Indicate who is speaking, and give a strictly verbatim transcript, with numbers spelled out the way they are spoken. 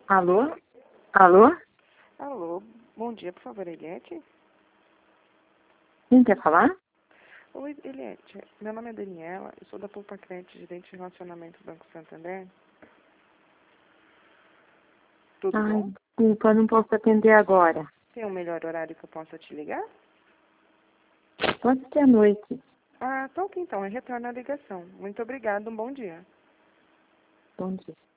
Speaker 1: Alô? Alô?
Speaker 2: Alô, bom dia, por favor, Eliette?
Speaker 1: Quem quer falar?
Speaker 2: Oi, Eliette, meu nome é Daniela, eu sou da Poupa Crédito, gerente de relacionamento do Banco Santander. Tudo
Speaker 1: Ai,
Speaker 2: bom?
Speaker 1: desculpa, não posso atender agora.
Speaker 2: Tem um melhor horário que eu possa te ligar?
Speaker 1: Pode ser à noite.
Speaker 2: Ah, tá ok então, eu retorno a ligação. Muito obrigada, um bom dia.
Speaker 1: Bom dia.